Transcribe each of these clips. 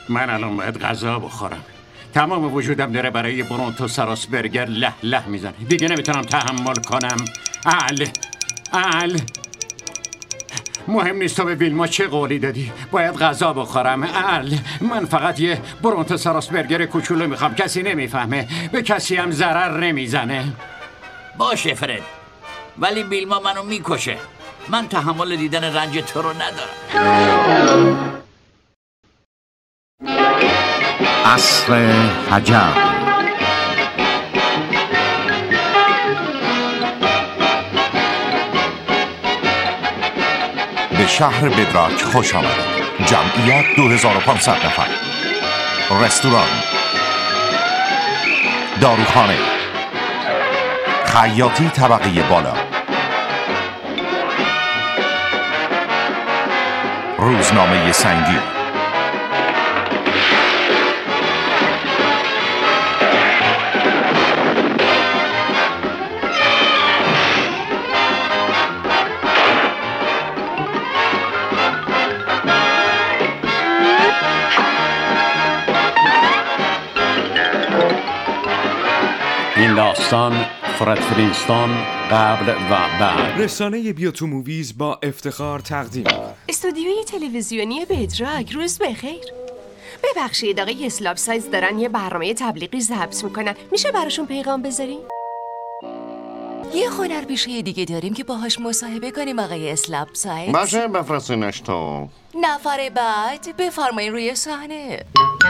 من الان باید غذا بخورم. تمام وجودم داره برای برونتوساراس برگر له له میزنه. دیگه نمیتونم تحمل کنم. مهم نیست تو به ویلما چه قولی دادی. باید غذا بخورم. من فقط یه برونتوساراس برگر کوچولو میخوام. کسی نمیفهمه، به کسی هم ضرر نمیزنه. باشه فرد، ولی ویلما منو میکشه. من تحمل دیدن رنج تو رو ندارم. عصر حجر. به شهر بدراک خوش آمد. جمعیت 2500 نفر. رستوران، داروخانه، خیاطی طبقه بالا، روزنامه سنگی، این داستان فرد فلینستون قبل و بعد. رسانه بیوتو موویز با افتخار تقدیم استودیوی تلویزیونی بدراک. روز بخیر. ببخشید آقای اسلاب سایز دارن یه برنامه تبلیغی ضبط میکنن، میشه براشون پیغام بذاریم؟ یه هنرپیشه دیگه داریم که باهاش مصاحبه کنیم آقای اسلاب سایز. باشه بفرستینش تو. نفر بعد بفرمایین روی صحنه.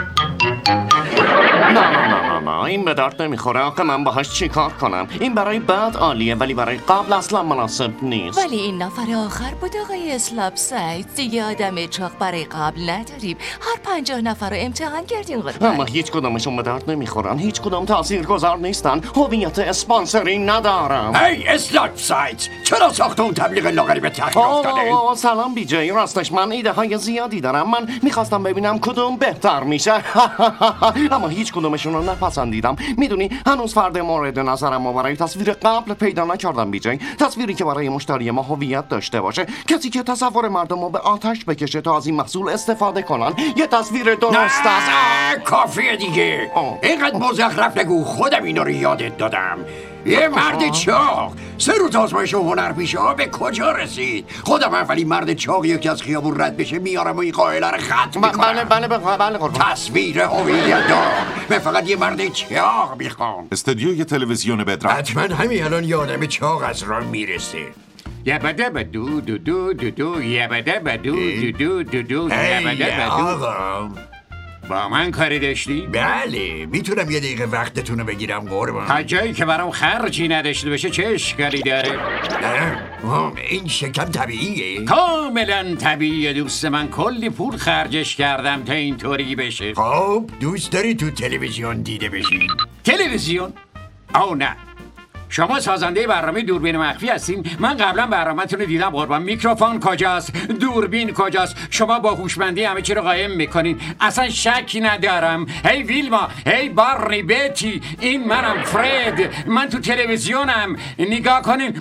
نه این به درد نمیخوره. آخه من باهاش چی کار کنم؟ این برای بعد عالیه ولی برای قبل اصلا مناسب نیست. ولی این نفر آخر بود آقای اسلاب سایز. دیگه آدم چاق برای قبل نداریم. هر 50 نفر رو امتحان کردیم قربان. اما هیچ کدومشون به درد نمیخورن. هیچ کدوم تاثیرگذار نیستن. هویت اسپانسری ندارم. هی اسلاب سایز، چرا ساخت اون تبلیغ لاغری به تأخیر افتاده؟ سلام بی جی. راستش من ایده های زیادی دارم. من میخواستم ببینم کدوم بهتر میشه. اما هیچ کدومشون رو نپسندیدم. میدونی هنوز فرد مورد نظرم رو برای تصویر قبل پیدا نکردم بی جی. تصویری که برای مشتری ما هویت داشته باشه، کسی که تصور مردم رو به آتش بکشه تا از این محصول استفاده کنن. یه تصویر درست است. کافیه دیگه. اینقدر مزخرف نگو. خودم اینو رو یادت دادم. یه مرد چاق 3 روز آزمایش هنرپیشه ها به کجا رسید؟ خودم اولین مرد چاقی که از خیابون رد بشه میارم و این قائله رو خط میکنم. بله تصویر هویت دار. من فقط یه مرد چاق میخوام. استودیوی تلویزیون بدراک. حتما همین الان یه آدم چاق از راه میرسه. یبده بدو دو دو دو دو یبده بدو دو دو دو دو یبده بدو. آقا با من کاری داشتی؟ بله، میتونم یه دقیقه وقتتون رو بگیرم قربان؟ تا جایی که برام خرجی نداشته باشه چه اشکالی داره؟ این شکم طبیعیه؟ کاملا طبیعیه دوست من. کلی پول خرجش کردم تا اینطوری بشه. خب دوست داری تو تلویزیون دیده بشی؟ تلویزیون؟ او نه. شما سازنده برنامه دوربین مخفی هستین؟ من قبلا برنامه‌تون رو دیدم قربان. میکروفون کجاست؟ دوربین کجاست؟ شما با هوشمندی همه چی رو قایم میکنین. اصلا شکی ندارم. هی ویلما، هی بارنی، بیتی، این منم فرد. من تو تلویزیونم. نگاه کنین.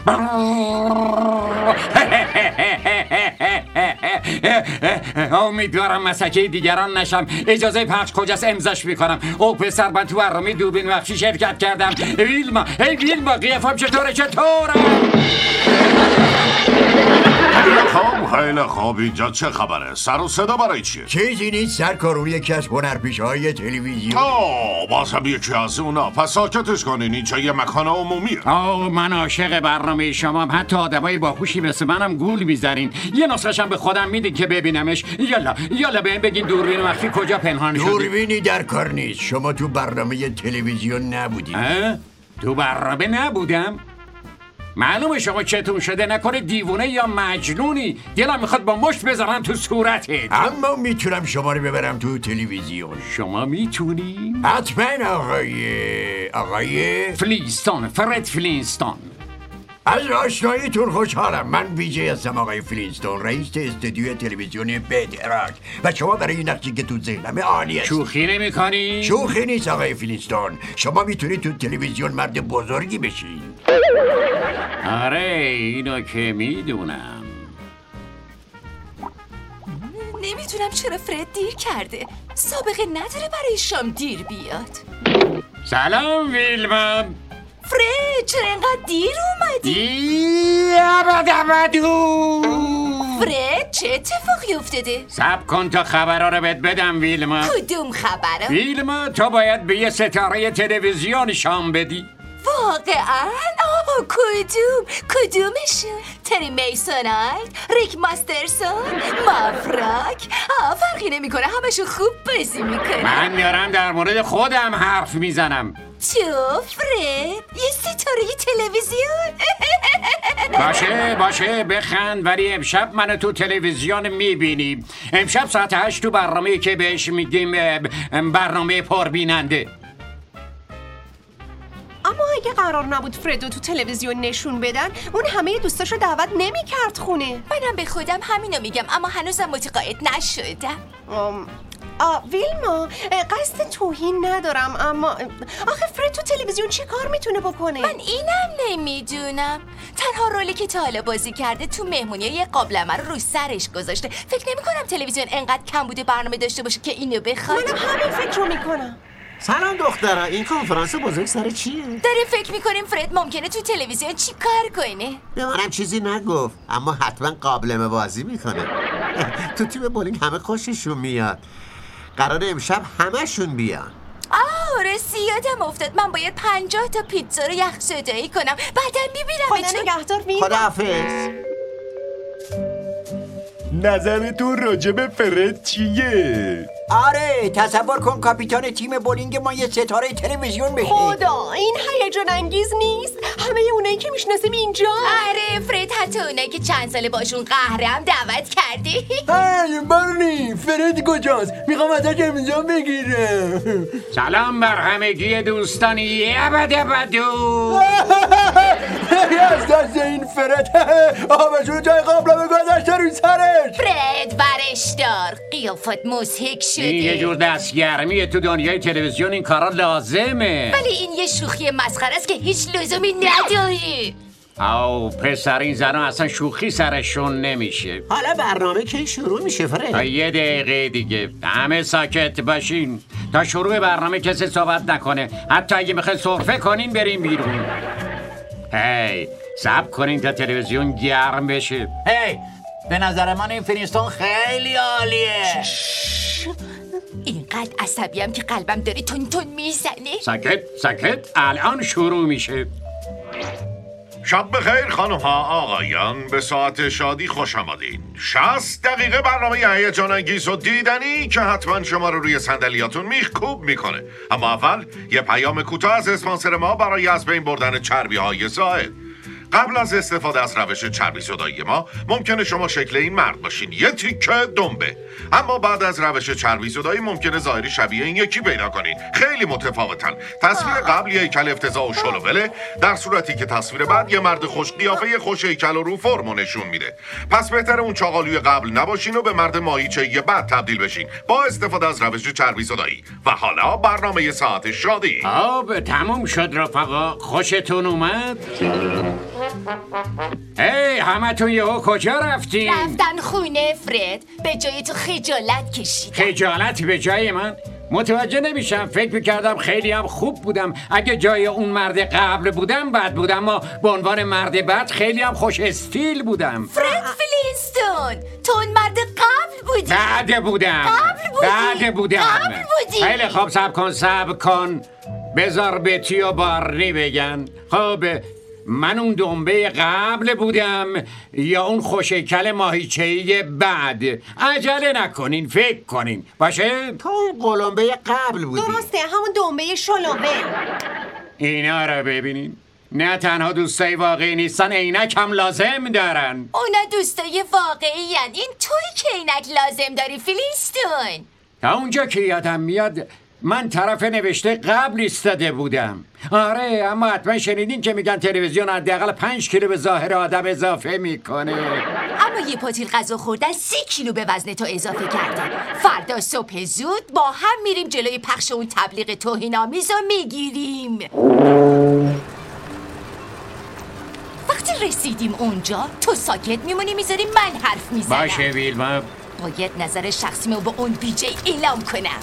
امیدوارم مسکه دیگران نشم. اجازه پخش کجاست؟ امضاش میکنم. او پسر، من تو برنامه دوربین مخفی شرکت کردم. ویلما، هی ویلما، قیافم چطوره؟ خیلی خوب. اینجا چه خبره؟ سر و صدا برای چیه؟ چیزی نیست سرکار. یکی از هنرپیشه‌های تلویزیون. باز هم یکی از اونا. پس ساکتش کنین. اینجا یه مکان عمومیه. من عاشق برنامه شمام. حتی آدمای باهوشی مثل منم گول میزنین. یه نسخه‌شم به خودم میدین که ببینمش. یالا بهم بگین دوربین مخفی کجا پنهان شده؟ دوربینی در کار نیست. شما تو برنامه تلویزیون نبودید. تو برنامه نبودم؟ معلومه شما چتون شده. نکنه دیوونه یا مجنونی؟ دلم میخواد با مشت بزنم تو صورتت. اما میتونم شما رو ببرم تو تلویزیون. شما میتونی؟ حتما آقای فلینستون، فرد فلینستون. از آشناییتون خوشحالم. من ویجی هستم آقای فلینستون، رئیس استودیوی تلویزیونی بدراک و شما برای این نقشی که تو ذهنمه عالی هستید. شوخی نمی‌کنی؟ شوخی نیست آقای فلینستون. شما میتونید تو تلویزیون مرد بزرگی بشین. آره اینو که میدونم. نمیدونم چرا فرد دیر کرده. سابقه نداره برای شام دیر بیاد. سلام ویلما. فرد چرا اینقدر دیر اومدی؟ فرد چه اتفاقی افتاده؟ صبر کن تا خبرها رو بهت بدم ویلما. کدوم خبره؟ ویلما تو باید به یه ستاره تلویزیون شام بدی. واقعا؟ کدومشون؟ تری میسونایت؟ ریک ماسترسون؟ مافراک؟ فرقی نمیکنه، همشون خوب بازی میکنه. من دارم در مورد خودم حرف میزنم. تو فرد؟ یه ستاره تلویزیون؟ باشه بخند، ولی امشب منو تو تلویزیون میبینی. امشب ساعت 8 تو برنامه‌ای که بهش میگیم برنامه پربیننده. اما اگه قرار نبود فردو تو تلویزیون نشون بدن، اون همه دوستاشو دعوت نمی‌کرد خونه. منم به خودم همینو میگم، اما هنوزم متقاعد نشدم. ویلما، قصد توهین ندارم، اما آخه فرد تو تلویزیون چی کار میتونه بکنه؟ من اینم نمیدونم. تنها رولی که تا حالا بازی کرده تو مهمونی یه قابلمه رو سرش گذاشته. فکر نمی‌کنم تلویزیون انقدر کم بوده برنامه داشته باشه که اینو بخواد. منم همین فکر رو میکنم. سلام دخترا، این کنفرانس بزرگ سر چیه؟ داریم فکر میکنیم فرد ممکنه تو تلویزیون چی کار کنه. به منم چیزی نگفت، اما حتما قابلمه بازی میکنه. تو تیم بولینگ همه خوششون میاد. قرار امشب همشون بیان. راستی یادم افتاد من باید 50 تا پیتزا رو یخ‌زدایی کنم. بعدم میبینم. خدا نگهدار ویلما. خداحافظ. نظرتون راجع به فرد چیه؟ آره، تصور کن کاپیتان تیم بولینگ ما یه ستاره تلویزیون بشه. خدا، این هیجان انگیز نیست؟ همه اونایی که میشناسیم اینجا. آره، فرد حتی اونایی که چند ساله باشون قهره هم دعوت کردی. هی بارنی، فرد کجاست؟ میخوام ازش امضا بگیرم. سلام بر همگی دوستانی ابدو. از دست این فرد آبشون جای قابلمه گذاشته روی سرش. فرد برش دار، قیافت مضحک شده. این یه جور دستگرمیه، تو دنیای تلویزیون این کارا لازمه. ولی این یه شوخی مسخره است که هیچ لزومی نداره. پسر، این زنها اصلا شوخی سرشون نمیشه. حالا برنامه کی شروع میشه فرد؟ تا 1 دقیقه دیگه. همه ساکت باشین تا شروع برنامه کسی صحبت نکنه. حتی اگه میخواین سرفه کنین بریم بیرون. صبر کنین تا تلویزیون گرم بشه. به نظر من این فلینستون خیلی عالیه. اینقدر عصبیم که قلبم داره تون تون میزنه. ساکت الان شروع میشه. شب بخیر خانم ها آقایان، به ساعت شادی خوش آمدین. 60 دقیقه برنامه هیجان انگیز و دیدنی که حتما شما رو روی صندلیاتون میخکوب میکنه. اما اول یه پیام کوتاه از اسپانسر ما برای از بین بردن چربی های زائد. قبل از استفاده از روش چربی زدایی ما ممکنه شما شکل این مرد باشین، یه تیکه دنبه، اما بعد از روش چربی زدایی ممکنه ظاهری شبیه این یکی پیدا کنین. خیلی متفاوتن. تصویر قبل یه هیکل افتضاح و شلووله، در صورتی که تصویر بعد یه مرد خوش قیافه خوش هیکل و رو فرمو نشون میده. پس بهتره اون چاقالوی قبل نباشین و به مرد ماهیچه‌ای بعد تبدیل بشین با استفاده از روش چربی زدایی. و حالا برنامه ساعت شادی. تموم شد رفقا، خوشتون اومد؟ همتون یهو کجا رفتین؟ رفتن خونه فرد. به جای تو خجالت کشیدم. خجالت به جای من؟ متوجه نمیشم. فکر میکردم خیلی هم خوب بودم. اگه جای اون مرد قبل بودم بد بودم، اما به عنوان مرد بد خیلی هم خوش استیل بودم. فرد فلینستون، تو اون مرد قبل بودی؟ بعد بودم. خیلی خوب، صبر کن بذار بتی و بارنی بگن. خب من اون دنبه قبل بودم یا اون خوشیکل ماهیچه‌ای بعد؟ عجله نکنین، فکر کنین. باشه؟ تو اون قلمبه قبل بودی. درسته، همون دنبه شلوه. اینا رو ببینین، نه تنها دوستای واقعی نیستن، عینک هم لازم دارن. اونا دوستای واقعی هن. این توی که عینک لازم داری فلینستون. تا اونجا که یادم میاد من طرف نوشته قبل ایستاده بودم. آره، اما حتما شنیدین که میگن تلویزیون حداقل 5 کیلو به ظاهر آدم اضافه میکنه. اما یه پاتیل غذا خوردن 30 کیلو به وزن تو اضافه کرده. فردا صبح زود با هم میریم جلوی پخش اون تبلیغ توهین‌آمیز رو میگیریم. وقتی رسیدیم اونجا تو ساکت میمونی، میذاری من حرف میزنم. باشه ویلما، باید نظر شخصیمو با اون بیجی اعلام کنم.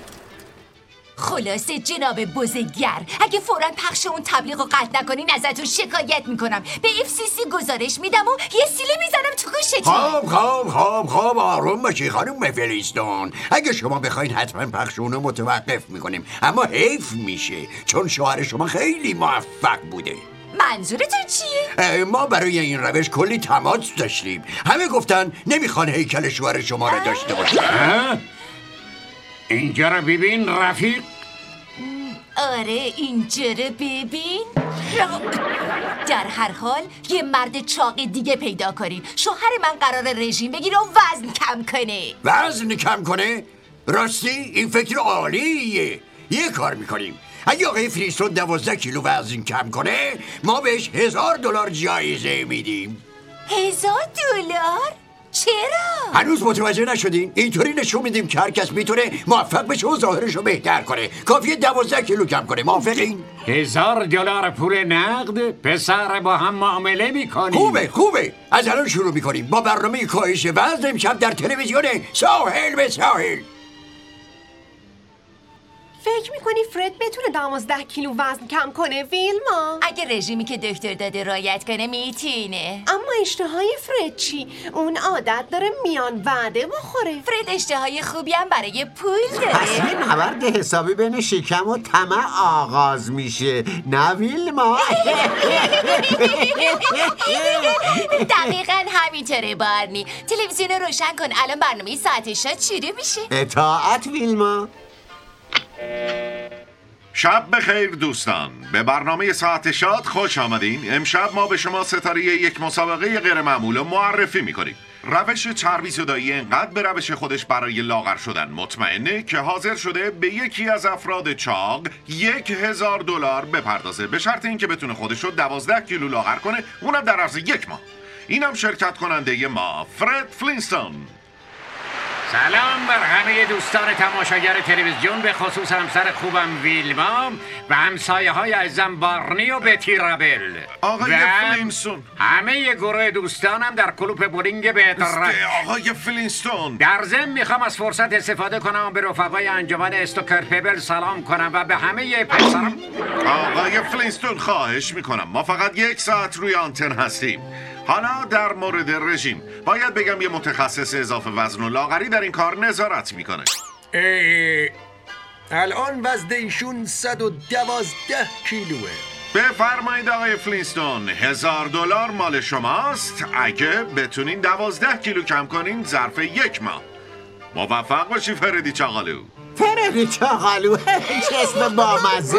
خلاصه جناب بزرگگر، اگه فوراً پخش اون تبلیغ رو قطع نکنین ازتون شکایت میکنم. به FCC گزارش میدم و یه سیلی میزنم تو گوشتون. خب آروم باشی خانم فلیستون. اگه شما بخواین حتما پخش اونو متوقف میکنیم، اما حیف میشه چون شوهر شما خیلی موفق بوده. منظورتون چیه؟ ما برای این روش کلی تماس داشتیم. همه گفتن نمیخوان هیکل شوهر شما رو داشته باشن. اینجا رو ببین رفیق. آره اینجا رو ببین. در هر حال یه مرد چاق دیگه پیدا کنین. شوهر من قرار رژیم بگیره و وزن کم کنه. وزن کم کنه؟ راستی این فکر عالیه. یه کار میکنیم، اگه آقای فلیستون 12 کیلو وزن کم کنه ما بهش $1000 جایزه میدیم. $1000؟ چرا؟ هنوز متوجه نشدین؟ اینطوری نشون میدیم که هر کس میتونه موفق بشه و ظاهرشو بهتر کنه. کافیه 12 کیلو کم کنه. موافقین؟ $1000 پول نقد؟ پسر با هم معامله میکنیم. خوبه. از الان شروع میکنیم با برنامه کاهش وزن امشب در تلویزیون ساحل به ساحل. فکر میکنی فرد بتونه 12 کیلو وزن کم کنه ویلما؟ اگه رژیمی که دکتر داده رعایت کنه میتونه. اما اشتهای فرد چی؟ اون عادت داره میان وعده بخوره. فرد اشتهای خوبی هم برای پول داره. پس یه نبرد حسابی بین شکم و طمع آغاز میشه، نه ویلما؟ دقیقاً همینطوره بارنی. تلویزیون رو روشن کن. الان برنامه ساعت شاد شروع میشه. اطاعت ویلما. شب بخیر دوستان، به برنامه ساعت شاد خوش آمدین. امشب ما به شما ستاره یک مسابقه غیر معمول معرفی میکنیم. روش چربی زدایی انقدر به روش خودش برای لاغر شدن مطمئنه که حاضر شده به یکی از افراد چاق $1000 بپردازه، به شرط اینکه بتونه خودش رو 12 کیلو لاغر کنه، اونم در عرض 1 ماه. اینم شرکت کننده ما فرد فلینستون. سلام بر همه دوستان تماشاگر تلویزیون، به خصوص همسر خوبم ویلما و همسایه های عزیزم بارنی و بتی رابل. آقای فلینستون. همه گروه دوستانم در کلوپ بولینگ بهترک. آقای فلینستون. در ضمن میخوام از فرصت استفاده کنم و به رفقای انجمن استوکرپبل سلام کنم و به همه پسرم. آقای فلینستون خواهش میکنم، ما فقط 1 ساعت روی آنتن هستیم. حالا در مورد رژیم باید بگم یه متخصص اضافه وزن و لاغری در این کار نظارت میکنه. الان وزن ایشون 112 کیلوه. بفرمایید آقای فلینستون، $1000 مال شماست اگه بتونین 12 کیلو کم کنین ظرف 1 ماه. موفق باشی فردی چاقالو. فردی چاقالو چه اسم بامزه.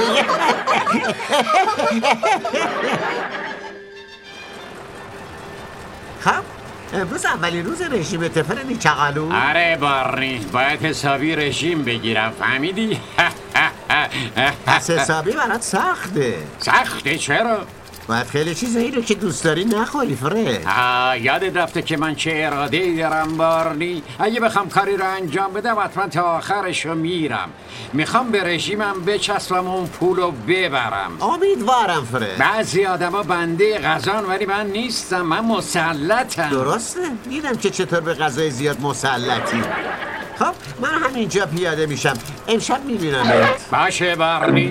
خب امروز اولین روز رژیمت فردی چاقالو. آره بارنی، باید حسابی رژیم بگیرم، فهمیدی؟ پس حسابی برات سخته. سخته؟ چرا؟ باید خیلی چیزایی رو که دوست داری نخوری فرد. یادت رفته که من چه اراده‌ای دارم بارنی. اگه بخوام کاری رو انجام بدم حتما تا آخرش رو میرم. میخوام به رژیمم بچسبم اون پولو ببرم. امیدوارم فرد. بعضی آدما بنده غذان ولی من نیستم، من مسلطم. درسته، دیدم که چطور به غذای زیاد مسلطی. خب من همینجا پیاده میشم، امشب میبینمت. باشه بارنی.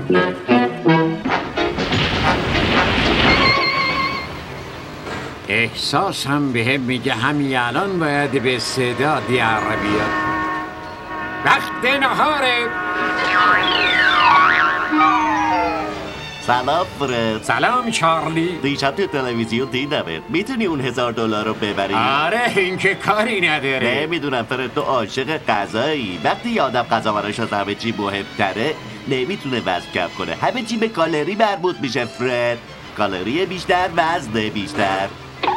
احساسم بهم میگه همین الان باید به صدا در بیاد. وقت نهاره. سلام فرد. سلام چارلی. دیشب تو تلویزیون دیدمت. میتونی اون $1000 رو ببری؟ آره این که کاری نداره. نمیدونم فرد، تو عاشق غذایی. وقتی یه آدم غذا براش از همه چی مهمتره نمیتونه وزن کم کنه. همه چی به کالری مربوط میشه فرد. کالری بیشتر، وزن بیشتر.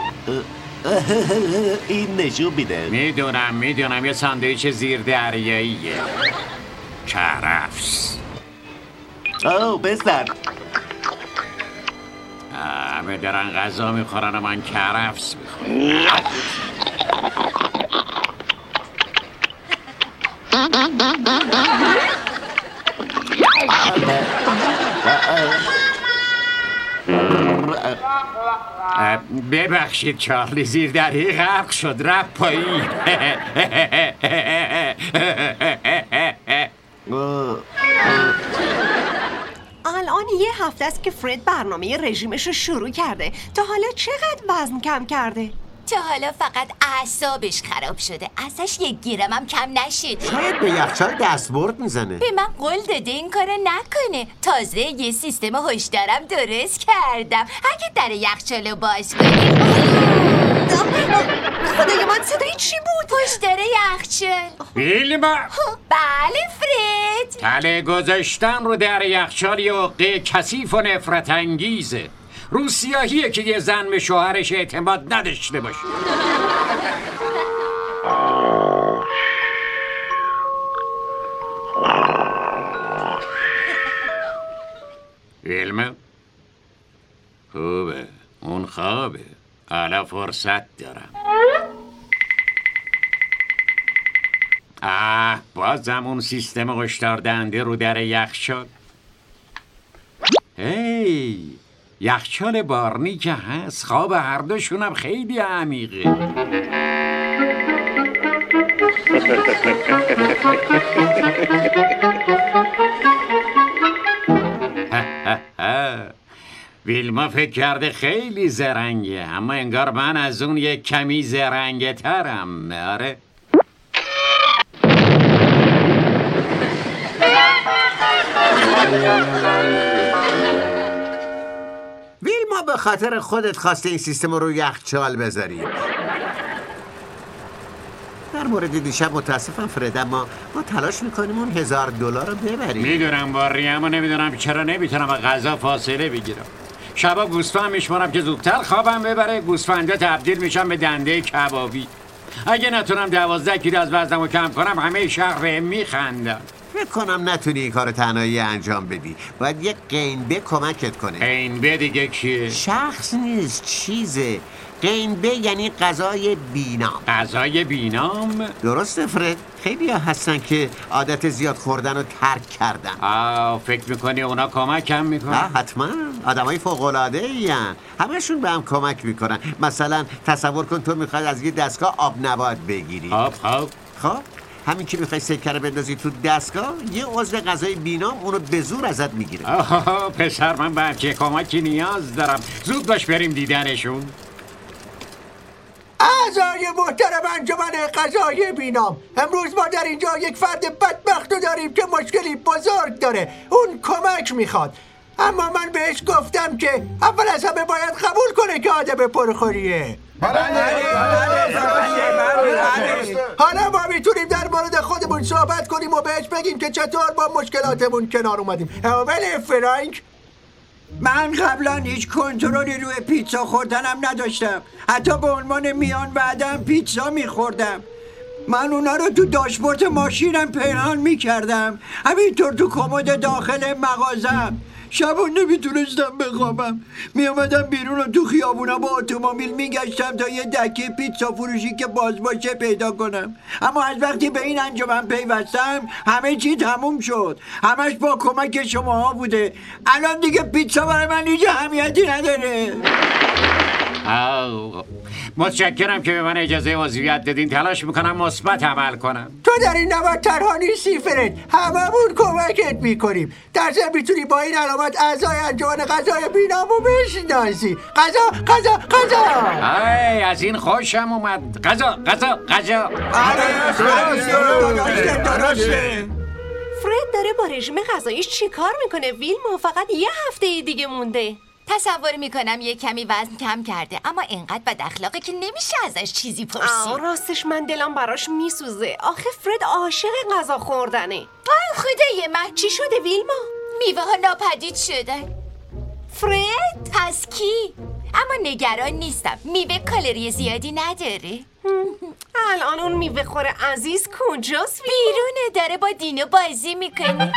این نشون میده. میدونم یه ساندویچ زیر دریاییه. کرفس. بسر. همه دارن غذا میخورن و من کرفس میخورم. ببخشید چارلی، زیر دری غرق شد، رفت پایین. الان یه هفته است که فرد برنامه رژیمش رو شروع کرده. تا حالا چقدر وزن کم کرده؟ تا حالا فقط اعصابش خراب شده، ازش 1 گرم هم کم نشده. شاید به یخچال دستبرد میزنه. به من قول داده این کارو نکنه. تازه یه سیستم هشدارم درست کردم. اگه در یخچالو باز کنی. خدای من صدای چی بود؟ هشدار یخچال. ویلما. بله فرد. تله گذاشتن رو در یخچال یه عقده کثیف و نفرت انگیزه. رو سیاهیه که یه زن به شوهرش اعتماد نداشته باشه. ویلما خوبه، اون خوابه، حالا فرصت دارم. بازم اون سیستم هشدار دهنده رو در یخچال. هی یخچال بارنی که هست، خواب هر دوشونم خیلی عمیقه. ویلما فکر کرده خیلی زرنگه، اما انگار من از اون یک کمی زرنگه ترم. آره ویلما به خاطر خودت خواسته این سیستم رو یخچال بذاری. در مورد دیشب متاسفم فرد، اما ما تلاش میکنیم اون $1000 رو ببریم. میدونم باری، اما نمیدونم چرا نمیتونم از غذا فاصله بگیرم. شبا گوسفند میشمارم که زودتر خوابم ببره، گوسفنده تبدیل میشم به دنده کبابی. اگه نتونم 12 کیلو از وزنمو کم کنم، همه شهر بهم میخندن. فکر کنم نتونی این کار تنهایی انجام بدی. باید یک قینبه کمکت کنه. قینبه دیگه کیه؟ شخص نیست، چیزه. قینبه یعنی غذای بینام. غذای بینام؟ درسته فرد؟ خیلی ها هستن که عادت زیاد خوردن رو ترک کردن. فکر میکنی اونا کمکم میکنن؟ حتما. آدمای فوق‌العاده این همشون به هم کمک میکنن. مثلا تصور کن تو میخواد از یه دستگاه آب نبات بگیری. خب همین که میخوای سکه رو بندازی تو دستگاه، یه عضو غذای بینام اونو به زور ازت میگیره. پسر، من به همچه کمکی نیاز دارم. زود باش بریم دیدنشون. اعضای محترم انجمن غذای بینام، امروز ما در اینجا یک فرد بدبخت رو داریم که مشکلی بزرگ داره. اون کمک میخواد، اما من بهش گفتم که اول از همه باید قبول کنه که آدم پرخوریه. حالا ما میتونیم در مورد خودمون صحبت کنیم و بهش بگیم که چطور با مشکلاتمون کنار اومدیم. بله فرانک؟ من قبلا هیچ کنترلی روی پیتزا خوردنم نداشتم. حتی به عنوان میان بعدم پیتزا میخوردم. من اونا رو تو داشبورد ماشینم پنهان میکردم، همینطور تو کمد داخل مغازم. شبا نمیتونستم بخوابم، میامدم بیرون و تو خیابونا با اتومبیل میگشتم تا یه دکه پیتزا فروشی که باز باشه پیدا کنم. اما از وقتی به این انجمن پیوستم همه چی تموم شد. همش با کمک شماها بوده. الان دیگه پیتزا برای من هیچ اهمیتی نداره. متشکرم که به من اجازه عضویت دادین. تلاش میکنم مثبت عمل کنم. تو در این نوبت تنها نیستی فرد، هممون کمکت میکنیم. در ضمن میتونی با این علامت اعضای انجمن غذای بینامو بشناسی. غذا از این خوشم اومد. غذا فرد داره با رژیم غذاییش چی کار میکنه؟ ویلما فقط یه هفته دیگه مونده. تصور میکنم یه کمی وزن کم کرده، اما اینقدر بد اخلاقه که نمیشه ازش چیزی پرسید. راستش من دلم براش میسوزه. آخه فرد عاشق غذا خوردنه. خدای من، چی شده ویلما؟ میوه ها ناپدید شدن. فرد؟ پس کی؟ اما نگران نیستم، میوه کالری زیادی نداره. الان اون میوه خور عزیز کجاست؟ بیرونه، داره با دینو بازی میکنه.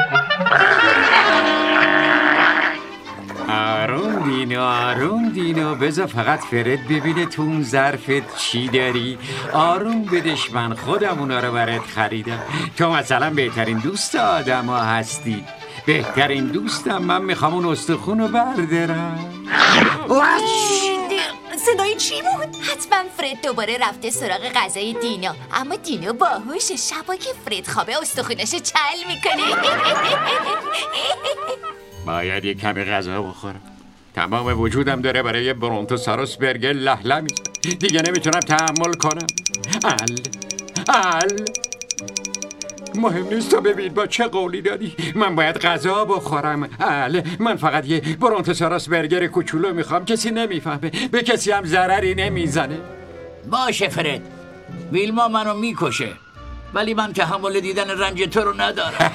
آروم دینو بذار فقط فرد ببینه تو اون ظرفت چی داری. آروم بدش، من خودم اونا رو برات خریدم. تو مثلا بهترین دوست آدم ها هستی. بهترین دوستم. من میخوام اون استخون رو بردارم. صدای چی بود؟ حتما فرد دوباره رفته سراغ غذای دینا، اما دینا باهوشه. شبا که فرد خوابه استخونش چل میکنه. باید یک کمی غذا بخورم. تمام وجودم داره برای یه برونتوساروس برگر لهله میزنه. دیگه نمیتونم تحمل کنم. مهم نیست تو ببین با چه قولی دادی. من باید غذا بخورم. من فقط یه برونتوساروس برگر کوچولو میخوام. کسی نمیفهمه، به کسی هم ضرری نمیزنه. باشه فرد، ویلما منو میکشه، ولی من تحمل دیدن رنج تو رو ندارم.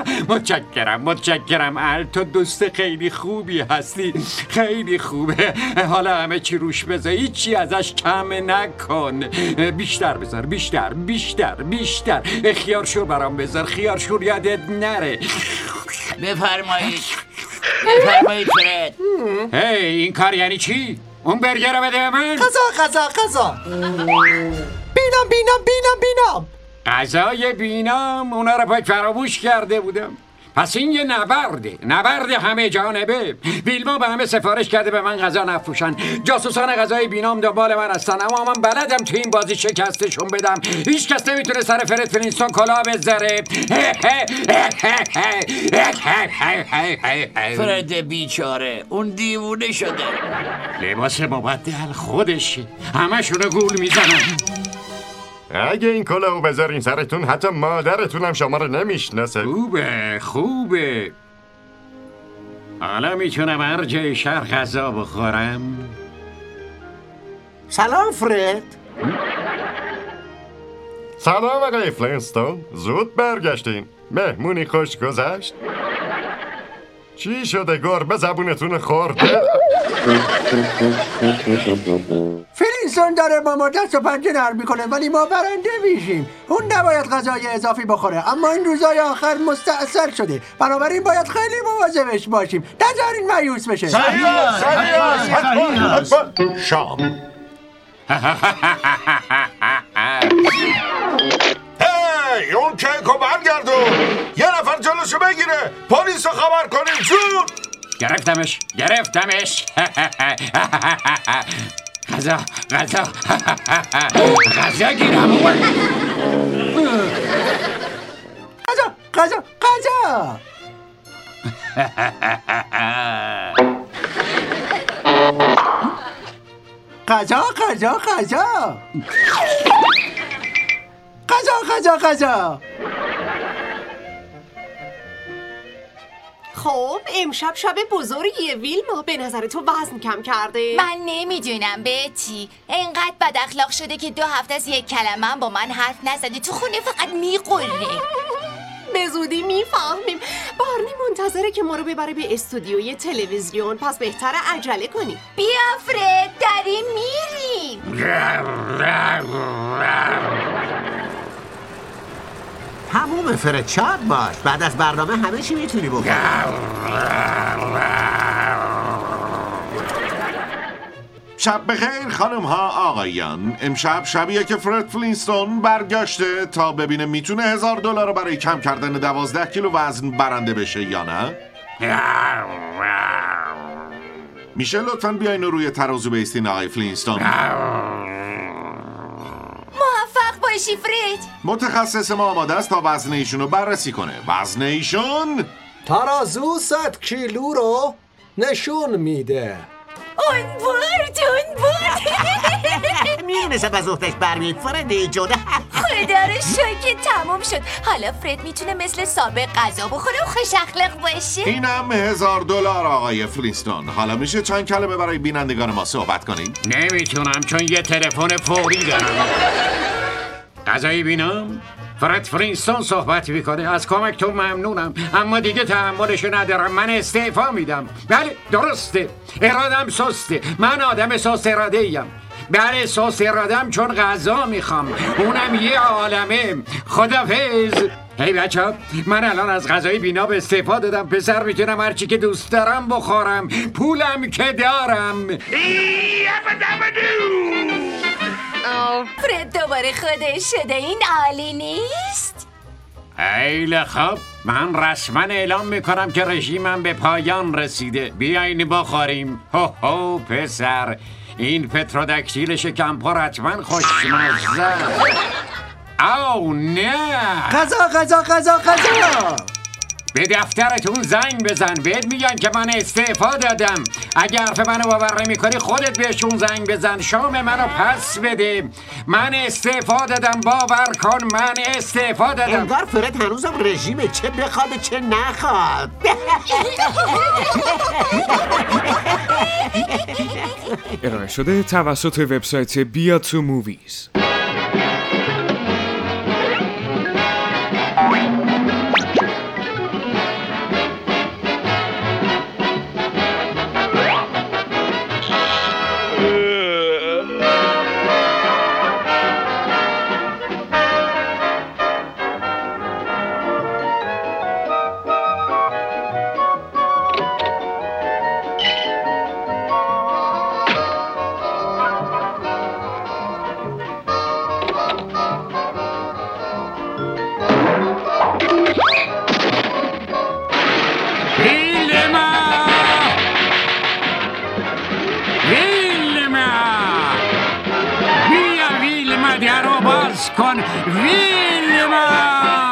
متشکرم تو دوست خیلی خوبی هستی. خیلی خوبه. حالا همه چی روش بذار، هیچی ازش کم نکن. بیشتر بذار، بیشتر. خیارشور برام بذار، خیارشور یادت نره. بفرمایید فرد. هی این کار یعنی چی؟ اون برگر رو بده من. غذا بینام غذای بینام، اونا رو پاک فراموش کرده بودم. پس این یه نبرد همه جانبه. ویلما به همه سفارش کرده به من غذا نفروشن. جاسوسان غذای بینام دنبال من هستن، اما من بلدم تو این بازی شکستشون بدم. هیچ کس نمیتونه سر فرد فلینستون کلاه بذاره. فرد بیچاره، اون دیوونه شده. لباس مبدل خودشه، همه شونو گول میزنن. اگه این کلاهو بذارین سرتون حتی مادرتون هم شما رو نمیشناسه. خوبه. حالا میتونم هر جای شهر غذا بخورم. سلام فرد. سلام آقای فلینستون، زود برگشتین. مهمونی خوش گذشت؟ چی شده گربه زبونتون خورده؟ فلینستون داره با ما دست و پنجه نرم میکنه، ولی ما برنده میشیم. اون نباید غذای اضافی بخوره، اما این روزای آخر مستعصر شده، بنابراین باید خیلی مواظبش باشیم. نذارین مایوس بشه. صحیح. شام. هی اون کیکو برگردون. یه نفر جلوشو بگیره. پلیسو خبر کنیم زود. گرفتمش. غذا گیرم. غذا خب امشب شب بزرگیه ویلما، به نظر تو وزن کم کرده؟ من نمیدونم بتی، انقدر بد اخلاق شده که 2 هفته از یک کلمه هم با من حرف نزده. تو خونه فقط میقره. به زودی میفهمیم. بارنی منتظره که ما رو ببره به استودیوی تلویزیون، پس بهتره عجله کنیم. بیا فرد، داریم میریم. تموم فرد، شاد باش. بعد از برنامه همه چی میتونی بکنی. شب بخیر خانم ها آقایان. امشب شبیه که فرد فلینستون برگشته تا ببینه میتونه $1000 رو برای کم کردن 12 کیلو وزن برنده بشه یا نه. میشه لطفاً بیاین روی ترازو بیستین آقای فلینستون. موفق باشی فرد. متخصص ما آماده است تا وزن ایشون رو بررسی کنه. وزن ایشون ترازو 100 کیلو رو نشون میده. اون برد میدونستم از اختش برمید. فرد جوده. خدا رو شکر تموم شد. حالا فرد میتونه مثل سابق غذا بخوره و خوش اخلاق باشه. اینم $1000 آقای فلینستون. حالا میشه چند کلمه برای بینندگان ما صحبت کنیم؟ نمیتونم چون یه تلفن فوری دارم. غذای بینام فرد فلینستون صحبت میکنه. از کمک تو ممنونم، اما دیگه تحملشو ندارم. من استعفا میدم. بله درسته، ارادم سسته. من آدم سست اراده ایم. بله سست ارادم، چون غذا میخوام، اونم یه عالمه. خدافظ. هی بچه ها، من الان از غذای بینام استعفا دادم. پسر میتونم هرچی که دوست دارم بخورم، پولم که دارم. فرد دوباره خودش شده. این عالی نیست؟ خیلی خوب، من رسما اعلام میکنم که رژیمم به پایان رسیده. بیاین بخوریم. هو هو پسر، این پتروداکتیل شکمپار حتما خوشمزه. او نه، غذا به دفترتون زنگ بزن، بهت میگن که من استعفا دادم. اگر حرف منو باور نمی‌کنی خودت بهشون زنگ بزن، شام منو پس بده. من استعفا دادم، باور کن من استعفا دادم. انگار فرد هنوزم رژیمه، چه بخواد چه نخواد. ارائه شده توسط وبسایت بیا تو موویز. کن ویلما.